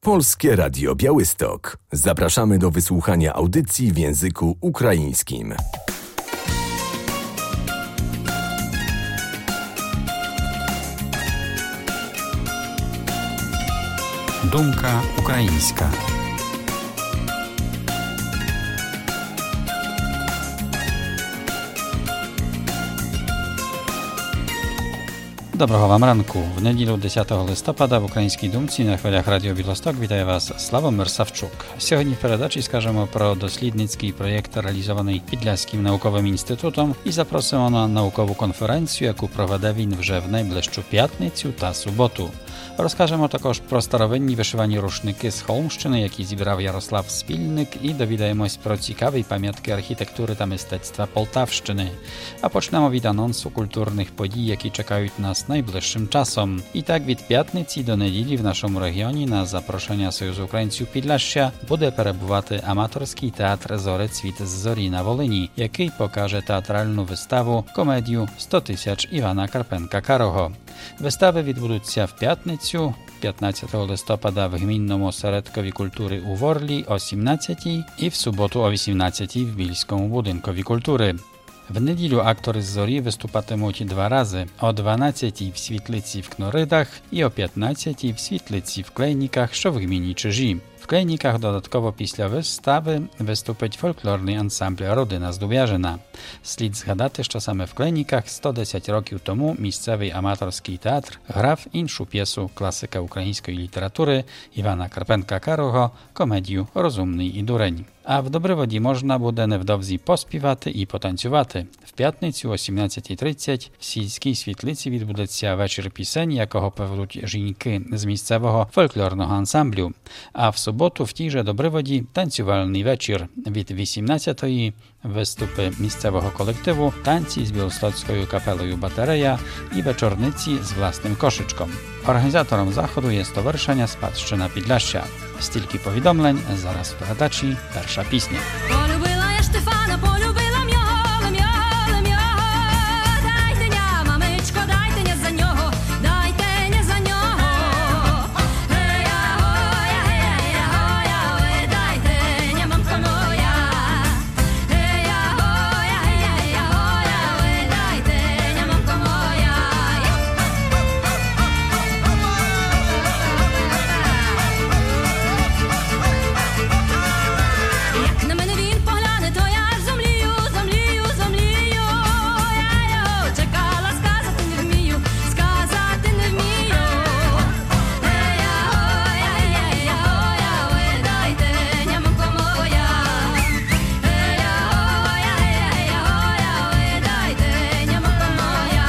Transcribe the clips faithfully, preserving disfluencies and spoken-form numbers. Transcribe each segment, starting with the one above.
Polskie Radio Białystok. Zapraszamy do wysłuchania audycji w języku ukraińskim. Думка українська. Доброго вам ранку. В неділю десятого листопада в Українській думці на хвилях Радіо Білосток вітає вас Славомир Савчук. Сьогодні в передачі скажемо про дослідницький проєкт, реалізований Підляським науковим інститутом, і запросимо на наукову конференцію, яку проведе він вже в найближчу п'ятницю та суботу. Розкажемо також про старовинні вишивані рушники з Холмщини, які зібрав Ярослав Спільник, і довідаємось про цікаві пам'ятки архітектури та мистецтва Полтавщини. А почнемо від анонсу культурних подій, які чекають нас найближчим часом. І так, від п'ятниці до неділі в нашому регіоні на запрошення Союзу українців Підляшшя буде перебувати аматорський театр «Зори цвіт з зорі» на Волині, який покаже театральну виставу комедію «сто тисяч» Івана Карпенка-Карого. Вистави відбудуться в п'ятницю, п'ятнадцятого листопада в Гмінному осередкові культури у Ворлі о сімнадцятій і в суботу о вісімнадцятій в Більському будинкові культури. В неділю актори з «Зорі» виступатимуть два рази – о дванадцятій в Світлиці в Кноридах і о п'ятнадцятій в Світлиці в Клейніках, що в гміні Чижі. В Клейніках додатково після вистави виступить фольклорний ансамбль «Родина Здуб'яжина». Слід згадати, що саме в Клейніках сто десять років тому місцевий аматорський театр грав іншу п'єсу класика української літератури Івана Карпенка-Карого комедію «Розумний і дурень». А в Добриводі можна буде невдовзі поспівати і потанцювати. В п'ятницю о сімнадцятій тридцять в сільській світлиці відбудеться вечір пісень, якого поведуть жінки з місцевого фольклорного ансамблю. А в суботу в тій же Добриводі танцювальний вечір. Від вісімнадцятої виступи місцевого колективу, танці з білостоцькою капелою «Батарея» і вечорниці з власним кошечком. Організатором заходу є Стоwarzyszenie Спадщина Підляшшя. Стільки повідомлень, зараз в передачі перша пісня. Полюбила я Штефана, полюбила м'яла, м'яла, м'яла. Дайте ня, мамичко, дайте ня за нього, дайте ня за нього. Гея, гоя, гея, гоя, ой, дайте ня, мамко моя. Гея, гоя, гея, гоя, ой, дайте ня, мамко моя. Як на мене він погляне, то я аж зомлію, зомлію, зомлію. Я його чекала, сказати не вмію, сказати не вмію. Гея, гоя, гея, гоя, ой, дайте ня, мамко моя. Гея, гоя, гея, гоя, ой, дайте ня, мамко моя.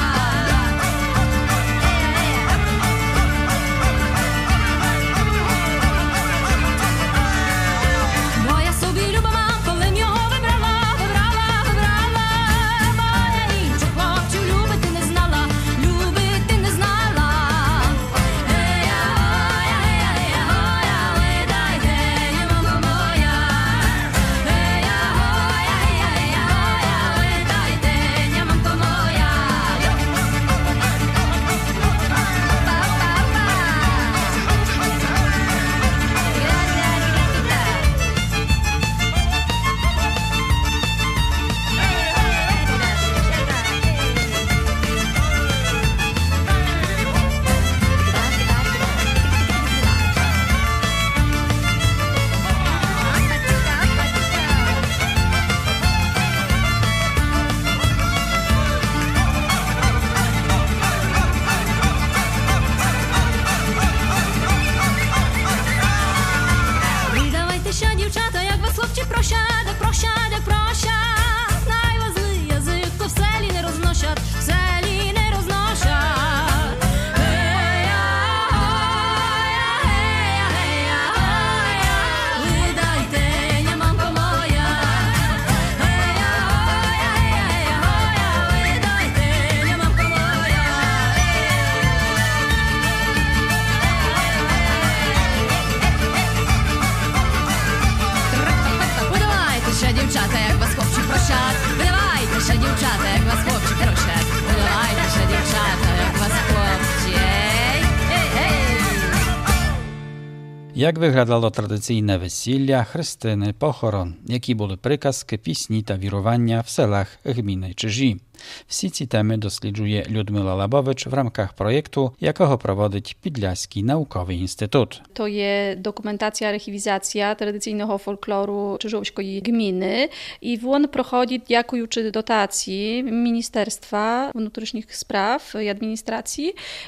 Моя собі люба мамко, лим його вибрала, вибрала, вибрала. Моя іншу хлопцю любити не знала, любити не знала. Гея, гоя, гея, гоя, ой, дайте ня, мамко моя. Гея, гоя, гея, гоя, ой, дайте ня, мамко моя. Ви давайтеся, дівчата, як вас хлопці прощать, як прощать, як прощать. Най вас злий язик, то в селі не розносять, в селі не розносять. Гея, гоя, гея, гея, гоя, ви дайте ня, мамко моя. Гея, гоя, гея, гоя, ви дайте ня, мамко моя. Видавайтеся, дівчата, як вас хлопці прощать. Видавайтеся, дівчата, як вас хлопці прощать. Видавайтеся, дівчата, як вас хлопці. Ей, ей, ей. Як виглядало традиційне весілля, хрестини, похорон, які були приказки, пісні та вірування в селах gminy Czyży. Всі ці теми досліджує Людмила Лабович в рамках проєкту, якого проводить Підляський науковий інститут. To jest dokumentacja, archiwizacja tradycyjnego folkloru czyżowskiej gminy i on prochodzi dzięki czy dotacji Ministerstwa Wewnętrznych Spraw i Administracji.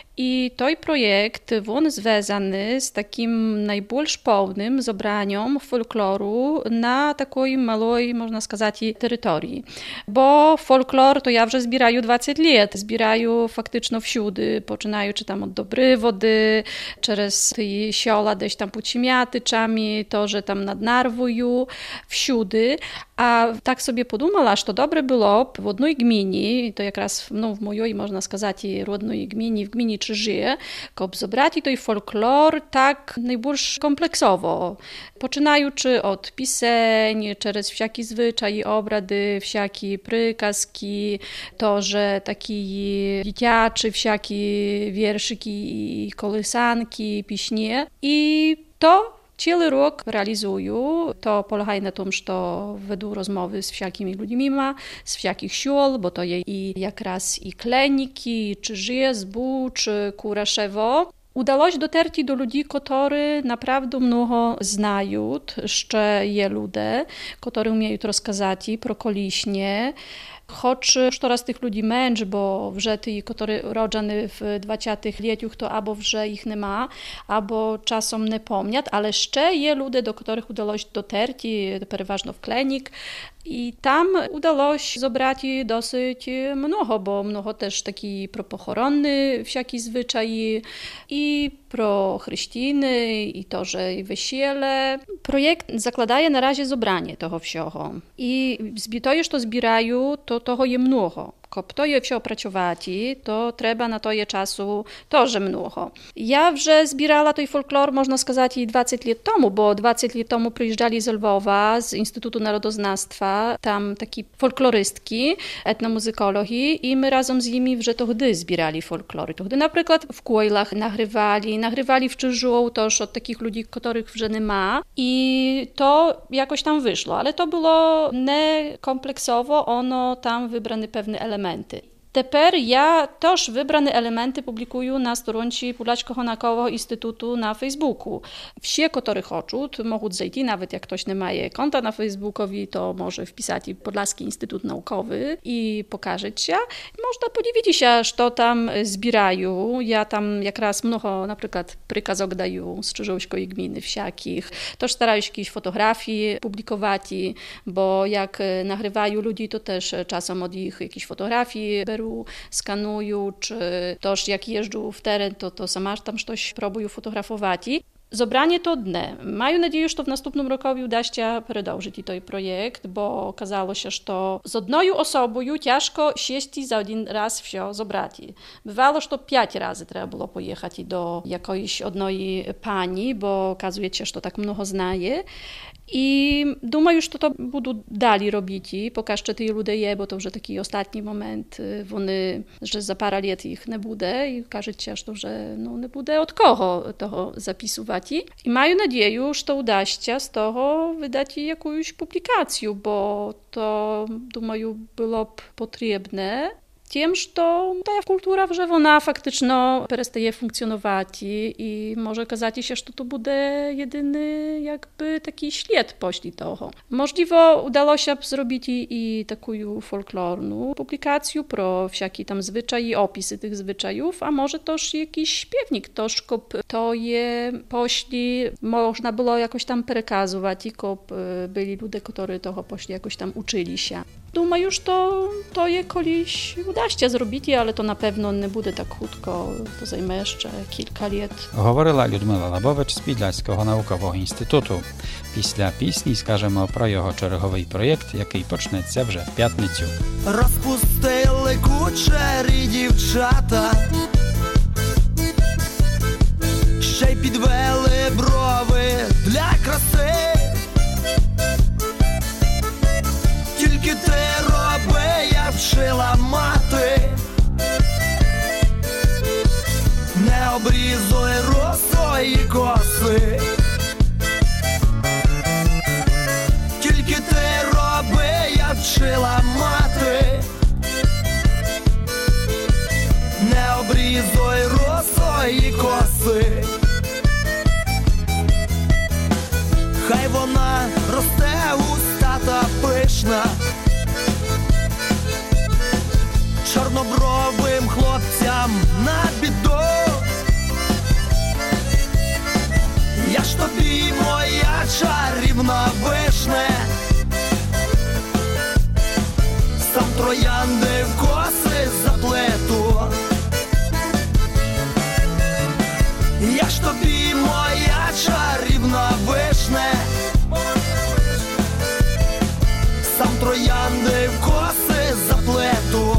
I ten projekt on związany z takim najbardziej pełnym zobraniem folkloru na takiej małej, można сказать, terytorii. Bo folklor to ja вже збираю двадцять lat. Збираю фактично всюди, починаючи там od Dobry Wody, через ті села десь там під Сім'ятичами, теж там над Нарвою, всюди. A tak sobie podumala, że to dobre było w jednej gminie, to якраз no, w mojej, można сказать, rodnej gminie, w gminie Czyży, żeby zebrać ten folklor tak najbardziej kompleksowo. Poczynając od pisań, przez wszelkie zwyczaje, obrady, wszelkie prykazki, to, że takie dzieciaczy, wszelkie wierszyki i kołysanki, piśnie. I to Cały rok realizuję. To polega na tym, że веду rozmowy z wszelkimi ludźmi, z wszelkich sił, bo to jest i якраз i Kleniki, i Czyży, Zbucz, Kuraszewo. Udało się dotrzeć do ludzi, którzy naprawdę mnogo znają, jeszcze je ludzie, którzy umieją rozkazać pro koliśnie. Choć coraz tych ludzi męcz, bo wrze ty, który rodzony w dwudziestych latach, to albo wrze ich nie ma, albo czasem nie pomniat, ale jeszcze je ludzie, do których udało się dotrzeć, przeważnie w Klenik. I tam udało się zebrać dosyć mnogo, bo mnogo też taki pro pochorony, wszelkie zwyczaje i pro chryściny, i to, że wesele. Projekt zakładaje na razie zebranie tego wszystkiego. I to, że to zbierają, to toho jest mnogo. Kop to je все pracować, to trzeba na to je czasu też mnogo. Ja вже zbierała ten folklor, można сказать, i двадцять lat temu, bo двадцять lat temu przyjeżdżali z Lwowa, z Instytutu Narodoznawstwa, tam taki folklorystki, etnomuzykologi i my razem z nimi вже тогди zbierali folklory. Тогди, na przykład w Kujlach nagrywali, nagrywali w Czyżu też od takich ludzi, których вже nie ma i to jakoś tam wyszło, ale to było nie kompleksowo, ono tam wybrane pewne elementy. Teraz ja też wybrane elementy publikuję na stronie Podlaskiego Naukowego Instytutu na Facebooku. Wszyscy, którzy chcą, mogą zejść, nawet jak ktoś nie ma konta na Facebookowi, to może wpisać Podlaski Instytut Naukowy i pokazać się. Można podziwić się, co tam zbierają. Ja tam jaкраз mnogo, na przykład prykazok daję z Czyżowskiej gminy wszelkich. Też starają się jakieś fotografii publikować, bo jak nagrywają ludzi, to też czasem od ich jakieś fotografii biorą, skanują, czy też jak jeżdżą w teren, to, to sama tam coś próbują fotografować. Zebranie to dne. Mają nadzieję, że to w następnym roku uda się przedłużyć ten projekt, bo okazało się, że to z jedną osobą ciężko sieść za jeden raz wszystko zebrać. Bywało, że to pięć razy trzeba było pojechać do jakiejś jednej pani, bo okazuje się, że to tak mnogo znaje. I думаю, że to będą dalej robić, pokaż, czy te ludzie je, bo to już taki ostatni moment, вони, że za parę lat ich nie będzie i okaże się, że no, nie będzie od kogo tego zapisywać. I mają nadzieję, że to uda się z tego wydać jakąś publikację, bo to, думаю, byłoby potrzebne. Tym, że to ta kultura że ona faktycznie przestaje funkcjonować i może okazać się, że to będzie jedyny jakby taki ślad pośli tego. Możliwe udało się zrobić i taką folklorną publikację pro wszelkie tam zwyczaje i opisy tych zwyczajów, a może też jakiś śpiewnik, to żeby to je pośli można było jakoś tam przekazywać i byli ludzie, którzy tego pośli jakoś tam uczyli się. Думаю, że to, to je kiedyś uda się zrobić, ale to na pewno nie będzie tak krótko, to zajmie jeszcze kilka lat. Говорила Людмила Лабович з Підляського наукового інституту. Після пісні скажемо про його черговий проєкт, який почнеться вже в п'ятницю. Розпустили кучері дівчата, ще й підвели брови для краси. Тільки ти роби, як вчила мати, не обрізуй росої коси. вона росте густа та пишна, чорнобровим хлопцям на біду. Я ж тобі, моя чарівна вишне, сам троянди в коси заплету. Я ж тобі, моя чарівна вишне, сам троянди в коси заплету.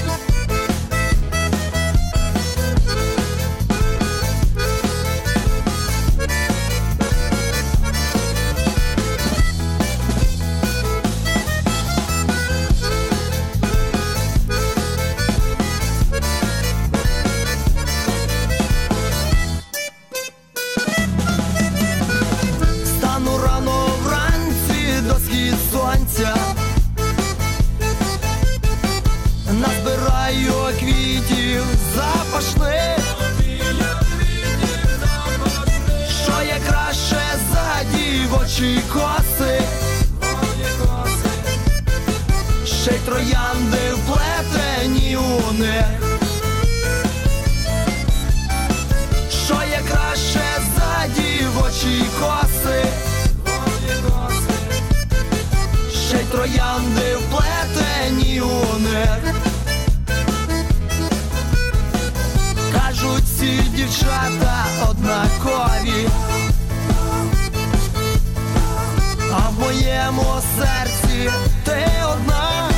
Назбираю квітів запашних, що є краще за дівочі коси, ще й троянди вплетені у них, що є краще за дівочі коси, ще й троянди вплетені у них. Кажуть, всі дівчата однакові, а в моєму серці ти одна.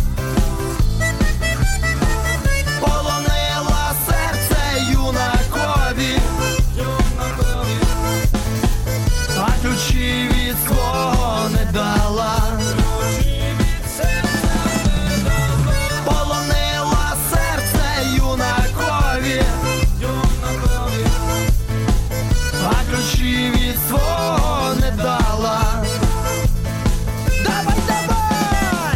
Полонила серце юнакові, а ключі від свого не дала. Полонила серце юнакові, а ключі від свого не дала. Давай, давай!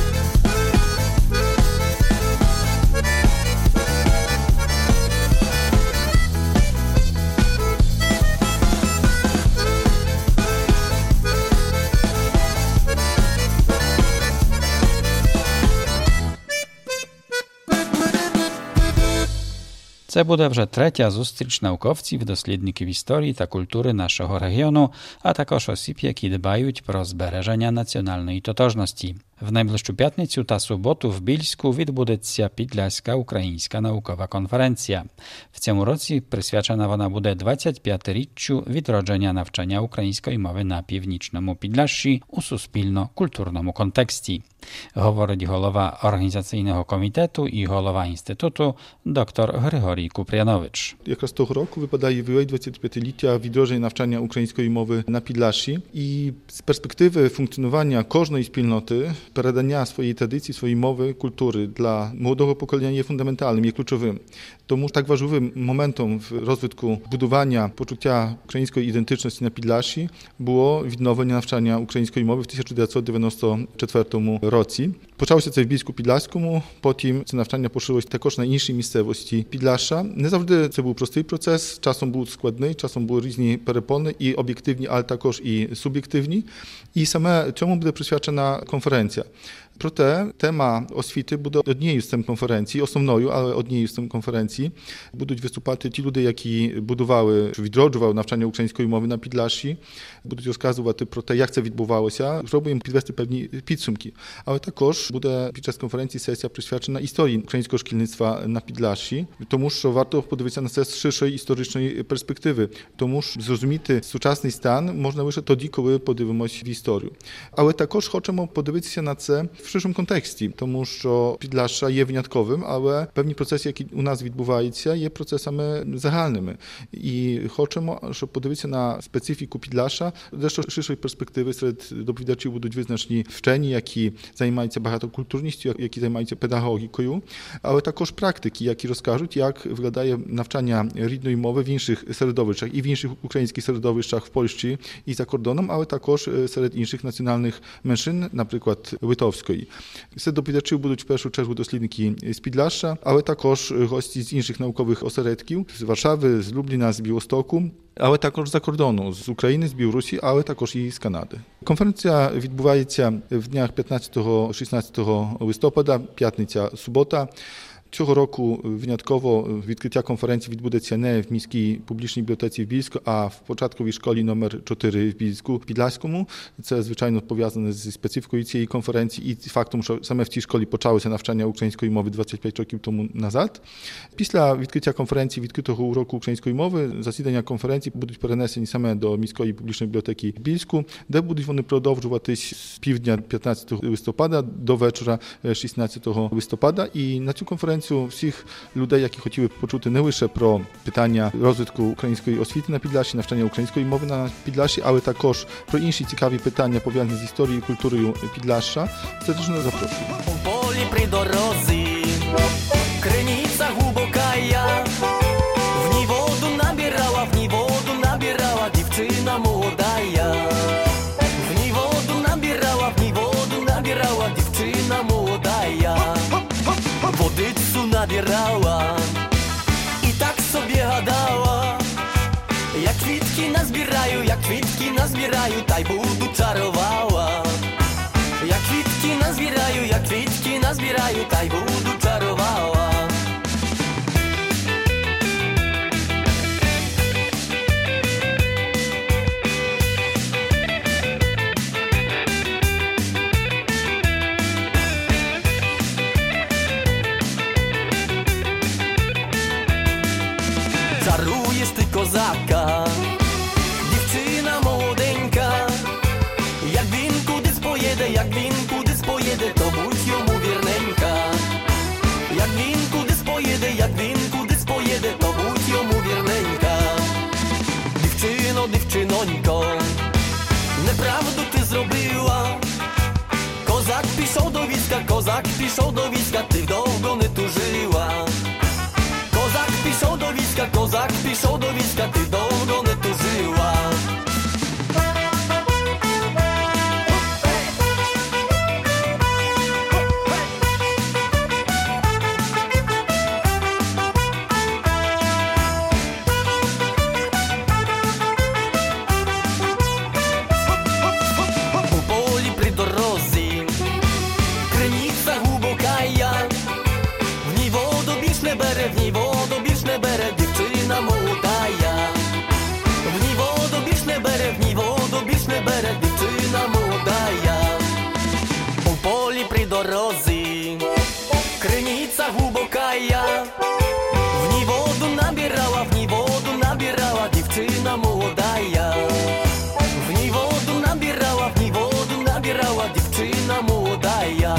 Це буде вже третя зустріч науковців, дослідників історії та культури нашого регіону, а також осіб, які дбають про збереження національної тотожності. В найближчу п'ятницю та суботу в Більську відбудеться Підляська українська наукова конференція. В цьому році присвячена вона буде двадцять п'ятиріччю відродження навчання української мови на Північному Підляшші у суспільно-культурному контексті. Говорить голова організаційного комітету і голова інституту доктор Григорій Купрянович. Якраз того року випадає ювілей двадцятип'ятиліття відродження навчання української мови на Підляшші. І з перспективи функціонування кожної спільноти передання своєї традиції, своєї мови, культури для молодого покоління є фундаментальним, є ключовим. Тому так важливим моментом в розвитку будування почуття української ідентичності на Підляшші було відновлення навчання української мови в тисяча дев'ятсот дев'яносто четвертому році. Почалося це в Більську-Підляському, потім це навчання поширилось також на іншій місцевості Підляшша. Не завжди це був простий процес, часом був складний, часом були різні перепони, і об'єктивні, але також і суб'єктивні. І саме цьому буде присвячена конференція. Проте тема освіти буде однією з тем конференції, основною, але однією з тем конференції. Будуть виступати ті люди, які будували, відроджували навчання української мови на Підляшші, будуть розказувати про те, як це відбувалося, спробуємо підвести певні підсумки. Але також буде під час конференції сесія присвячена історії українського шкільництва на Підляшші, тому що варто подивитися на це з ширшої історичної перспективи, тому що зрозуміти сучасний стан можна лише тоді, коли подивимось в історію. Але також хочемо подивитися на це в ширшому контексті, тому що Підляшша є винятковим, але певні процеси, які у нас відбуваються, є процесами загальними. І хочемо, щоб подивитися на специфіку Підляшша дещо ширшої перспективи. Серед доповідачів будуть визначені вчені, які займаються багатокультурністю, які займаються педагогікою, але також практики, які розкажуть, як виглядає навчання рідної мови в інших середовищах, і в інших українських середовищах в Польщі і за кордоном, але також серед інших національних меншин, наприклад, литовської. школі. Серед доповідачів будуть в першу чергу дослідники з Підляшша, але також гості з інших наукових осередків, з Варшави, з Любліна, з Білостоку, але також з-за кордону, з України, з Білорусі, але також і з Канади. Конференція відбувається в днях п'ятнадцятого-шістнадцятого листопада, п'ятниця, субота. Цього року винятково відкриття конференції відбудеться не в міській публічній бібліотеці в Більську, а в початковій школі номер чотири в Більську, Підляському. Це, звичайно, пов'язане зі специфікою цієї конференції і фактом, що саме в цій школі почалося навчання української мови двадцять п'ять років тому назад. Після відкриття конференції, відкритого уроку української мови, засідання конференції будуть перенесені саме до міської публічної бібліотеки в Більську, де будуть вони продовжуватись з півдня п'ятнадцятого листопада до вечора шістнадцятого листопада. І на цю конференцію всіх людей, які хотіли почути не лише про питання розвитку української освіти на Підляшші, навчання української мови на Підляшші, але також про інші цікаві питання, пов'язані з історією і культурою Підляшша, сердечно запрошую. У полі при дорозі, криниця глибока я, в ній воду набирала, в ній воду набирала дівчина молода я. В ній воду набирала, в ній воду набирала дівчина молода я. Водицю набирала і так собі гадала, як квітки назбираю, як квітки назбираю, та й буду чарувала. Як квітки назбираю, як квітки назбираю, та й буду чарувала. Чаруєш ти козака, дівчина молоденька, як він кудись поїде, як він кудись поїде, то будь йому вірненька. Як він кудись поїде, як він кудись поїде, то будь йому вірненька. Дівчино, дівчинонько, неправду ти зробила. Козак пішов до війська, козак пішов до війська, ти довго не тужила. Козак пішов до війська, козак пішов до війська, ти довго не тужила. У полі при дорозі, криниця глибока я, в ній воду більш не бере, в ній воду більш не бере дівчина молода я. В ній воду більш не бере, в ній воду більш не бере дівчина молода я. У полі при дорозі, криниця глибока я, в ній воду набирала, в ній воду набирала дівчина молода я. В ній воду набирала, в ній воду набирала дівчина молода я.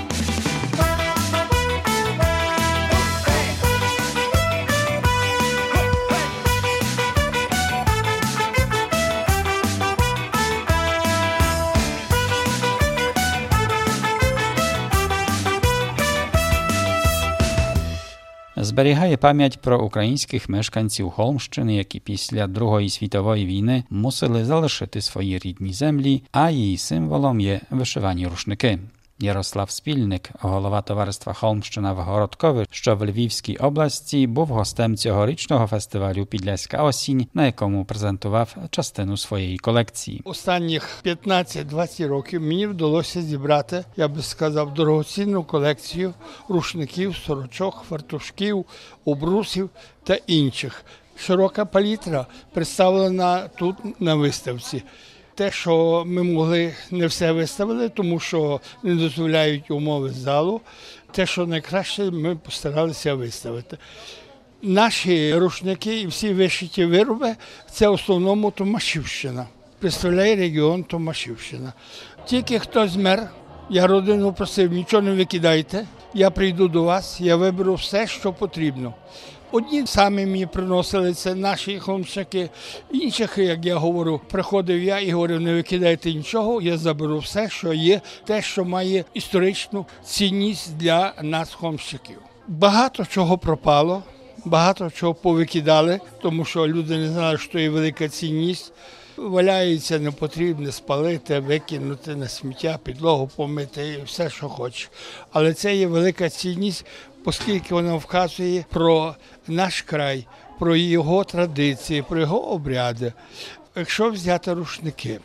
Зберігає пам'ять про українських мешканців Холмщини, які після Другої світової війни мусили залишити свої рідні землі, а її символом є вишивані рушники. Ярослав Спільник, голова товариства «Холмщина» в Городкові, що в Львівській області, був гостем цьогорічного фестивалю «Підляська осінь», на якому презентував частину своєї колекції. Останніх п'ятнадцять-двадцять років мені вдалося зібрати, я би сказав, дорогоцінну колекцію рушників, сорочок, фартушків, обрусів та інших. Широка палітра представлена тут на виставці. Те, що ми могли, не все виставили, тому що не дозволяють умови залу. Те, що найкраще, ми постаралися виставити. Наші рушники і всі вишиті вироби – це в основному Томашівщина. Представляє регіон Томашівщина. Тільки хтось мер, я родину просив, нічого не викидайте, я прийду до вас, я виберу все, що потрібно. Одні самі мені приносили, це наші холмщики, інших, як я говорю, приходив я і говорив, не викидайте нічого, я заберу все, що є, те, що має історичну цінність для нас, холмщиків. Багато чого пропало, багато чого повикидали, тому що люди не знали, що є велика цінність. Валяється непотрібне, спалити, викинути на сміття, підлогу помити і все, що хочеш. Але це є велика цінність, оскільки вона вказує про наш край, про його традиції, про його обряди. Якщо взяти рушники,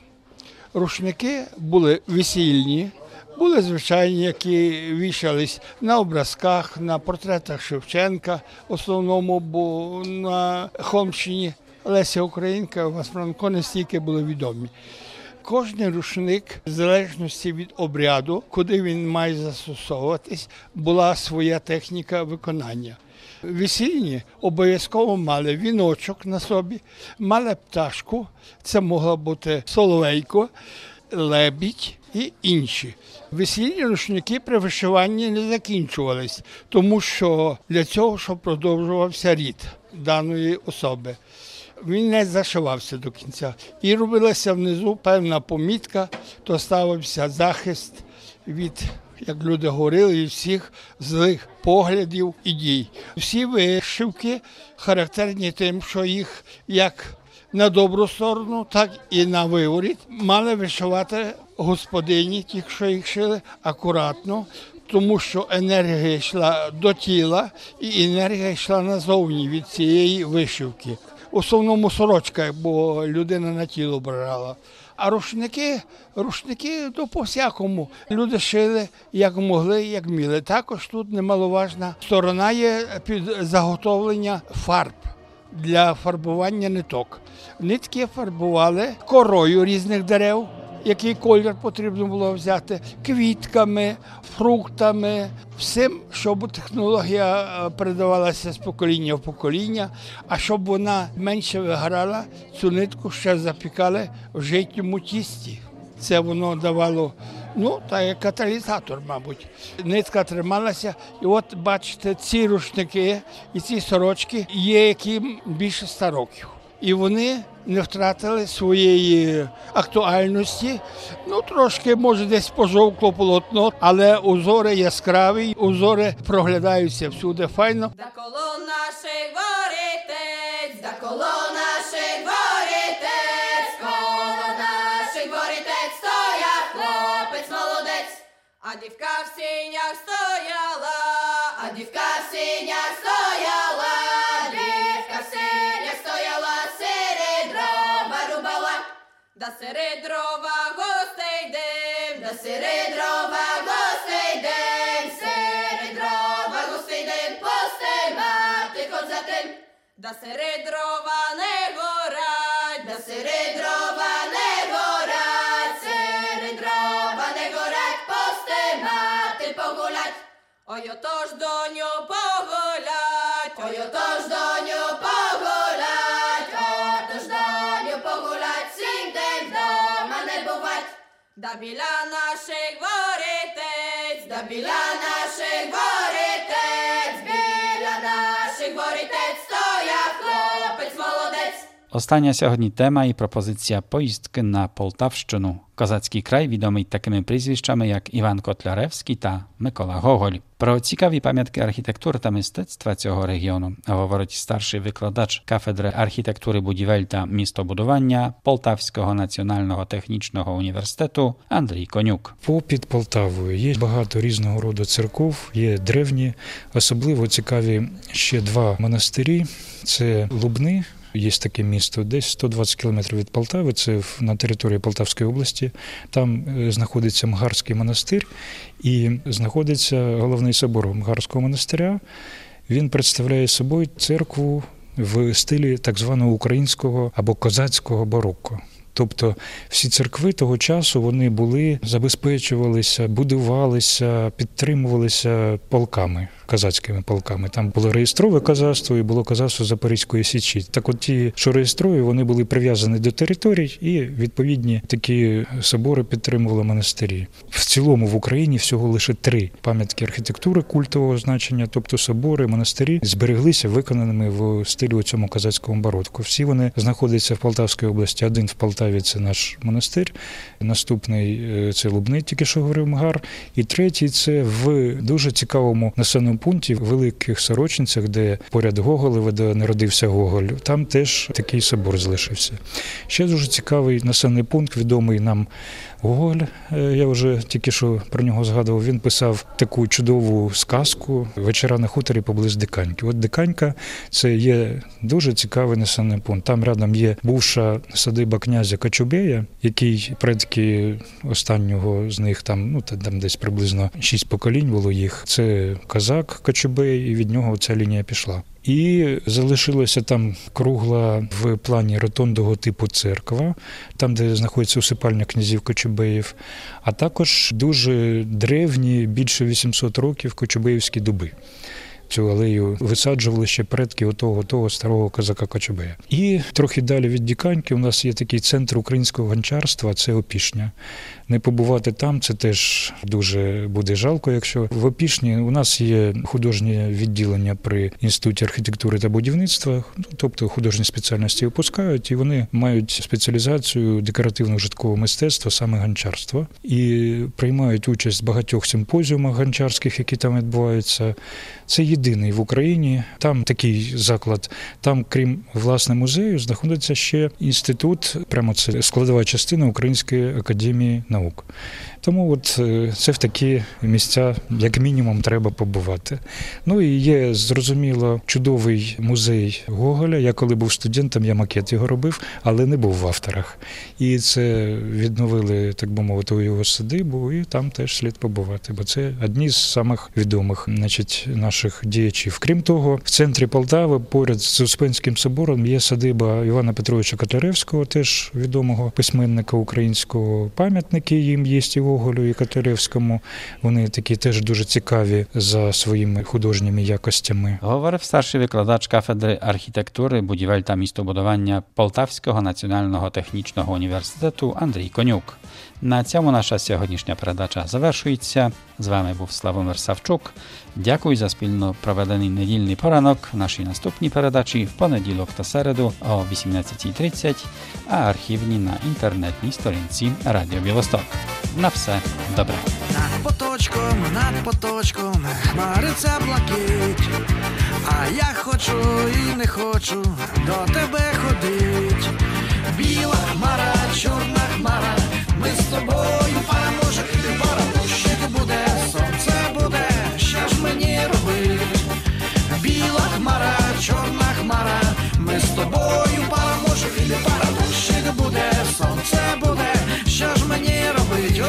рушники були весільні, були звичайні, які вішались на образках, на портретах Шевченка, в основному, бо на Холмщині Леся Українка, Іван Франко не стільки були відомі. Кожний рушник, в залежності від обряду, куди він має застосовуватись, була своя техніка виконання. Весільні обов'язково мали віночок на собі, мали пташку, це могла бути соловейко, лебідь і інші. Весільні рушники при вишиванні не закінчувались, тому що для цього, щоб продовжувався рід даної особи. Він не зашивався до кінця. І робилася внизу певна помітка, то ставився захист від, як люди говорили, від всіх злих поглядів і дій. Всі вишивки характерні тим, що їх як на добру сторону, так і на виворіт мали вишивати господині, ті, що їх шили, акуратно, тому що енергія йшла до тіла і енергія йшла назовні від цієї вишивки. В основному сорочка, бо людина на тіло брала. А рушники, рушники то по-всякому. Люди шили, як могли, як вміли. Також тут немаловажна сторона є під заготовлення фарб для фарбування ниток. Нитки фарбували корою різних дерев, який колір потрібно було взяти, квітками, фруктами, всім, щоб технологія передавалася з покоління в покоління, а щоб вона менше вигорала, цю нитку ще запікали в житньому тісті. Це воно давало, ну, так як каталізатор, мабуть. Нитка трималася, і от, бачите, ці рушники і ці сорочки є яким більше ста років. І вони не втратили своєї актуальності. Ну, трошки, може, десь пожовкло полотно, але узори яскраві, узори проглядаються всюди файно. Да коло наших ворітець, да коло наших ворітець, коло наших ворітець стояв хлопець молодець, а дівка в сінях стояла, а дівка в сінях стояла, дівка в сінях стояла, серед дрова рубала, да серед дрова гостей дим, да серед дрова гостей дим, серед дрова гостей дим, постей мати ход за тим, да серед дрова не горать, да серед дрова не горать, серед дрова не горать, постей мати погулять, ой отож доню погулять, ой отож доню погулять, отож доню погулять, сім день вдома не бувать, да біля наших ворітець, да біля наших ворітець, біля наших ворітець стояв хлопець молодець. Остання сьогодні тема і пропозиція поїздки на Полтавщину. Козацький край відомий такими прізвищами, як Іван Котляревський та Микола Гоголь. Про цікаві пам'ятки архітектури та мистецтва цього регіону говорить старший викладач кафедри архітектури будівель та містобудування Полтавського національного технічного університету Андрій Конюк. Попід Полтавою є багато різного роду церков, є древні, особливо цікаві ще два монастирі. Це Лубни. Є таке місто, десь сто двадцять кілометрів від Полтави, це на території Полтавської області. Там знаходиться Мгарський монастир і знаходиться головний собор Мгарського монастиря. Він представляє собою церкву в стилі так званого українського або козацького барокко. Тобто всі церкви того часу, вони були, забезпечувалися, будувалися, підтримувалися полками, козацькими полками. Там було реєстрове козацтво і було козацтво Запорізької Січі. Так от ті, що реєстрові, вони були прив'язані до територій і відповідні такі собори підтримували монастирі. В цілому в Україні всього лише три пам'ятки архітектури культового значення, тобто собори, монастирі, збереглися виконаними в стилі у цьому козацькому барокко. Всі вони знаходяться в Полтавській області, один в Полтаві Полтаві це наш монастир, наступний – це Лубни, тільки що говорив Магар, і третій – це в дуже цікавому населеному пункті, в Великих Сорочинцях, де поряд Гоголева, де народився Гоголь, там теж такий собор залишився. Ще дуже цікавий населений пункт, відомий нам Гоголь, я вже тільки що про нього згадував, він писав таку чудову сказку «Вечора на хуторі поблизу Диканьки». От Диканька – це є дуже цікавий населений пункт. Там рядом є бувша садиба князя Кочубея, який предки останнього з них, там, ну, там десь приблизно шість поколінь було їх. Це козак Кочубей, і від нього ця лінія пішла. І залишилася там кругла в плані ротондового типу церква, там, де знаходиться усипальня князів Кочубеїв, а також дуже древні, більше вісімсот років, кочубеївські дуби. Цю алею висаджували ще предки отого, того старого козака Кочубея. І трохи далі від Диканьки у нас є такий центр українського гончарства – це Опішня. Не побувати там – це теж дуже буде жалко, якщо в Опішні у нас є художнє відділення при Інституті архітектури та будівництва, тобто художні спеціальності випускають, і вони мають спеціалізацію декоративно-житкового мистецтва, саме гончарства, і приймають участь в багатьох симпозіумах гончарських, які там відбуваються. Це єдиний в Україні. Там такий заклад. Там, крім власне музею, знаходиться ще інститут, прямо це складова частина Української академії наук. Тому от це в такі місця, як мінімум, треба побувати. Ну і є, зрозуміло, чудовий музей Гоголя. Я коли був студентом, я макет його робив, але не був в авторах. І це відновили, так би мовити, його садибу, і там теж слід побувати, бо це одні з самих відомих, значить, наших діячів. Крім того, в центрі Полтави, поряд з Успенським собором, є садиба Івана Петровича Котляревського, теж відомого письменника українського. Пам'ятники їм є і Гоголю, і Котляревському. Вони такі теж дуже цікаві за своїми художніми якостями. Говорив старший викладач кафедри архітектури, будівель та містобудування Полтавського національного технічного університету Андрій Конюк. На цьому наша сьогоднішня передача завершується. З вами був Славомир Савчук. Дякую за спільно проведений недільний поранок. В нашій наступній передачі в понеділок та середу о вісімнадцятій тридцять, а архівні на інтернетній сторінці Радіо Білосток. На все добре. Над поточком, над поточком хмариться блакить, а я хочу і не хочу до тебе ходить. Біла хмара, чорна хмара, ми з тобою пара, може і пара, дощик буде, сонце буде, що ж мені робить? Біла хмара, чорна хмара, ми з тобою пара, може і пара, дощик буде, сонце буде, що ж мені робить?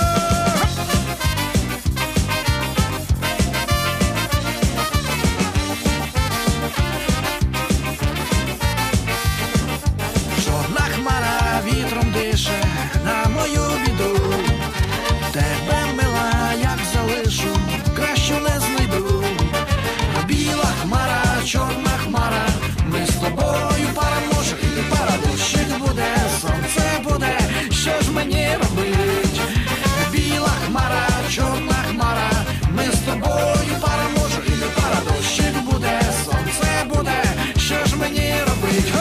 Чорна хмара вітром дише на мою біду, тебе мила, як залишу, кращу не знайду. Біла хмара, чорна хмара, ми з тобою пара, може і пара, дощик буде, сонце буде, що ж мені робить? Біла хмара, чорна хмара, ми з тобою пара, може і пара, дощик буде, сонце буде, що ж мені робить?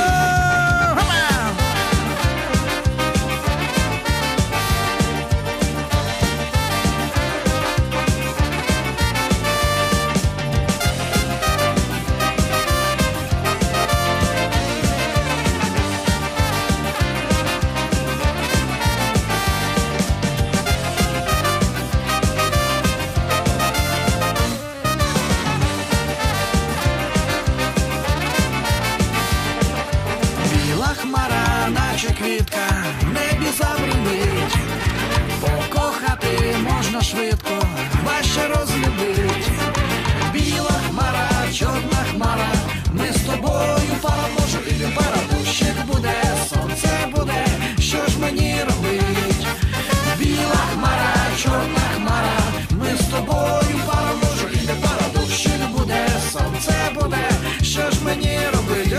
Квітка в небі забринить, покохати можна швидко, важче розлюбить. Біла хмара, чорна хмара, ми з тобою пара, може і пара, дощик буде, сонце буде, що ж мені робить? Біла хмара, чорна хмара, ми з тобою пара, може і пара, дощик буде, сонце буде, що ж мені робить?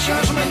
що ж ми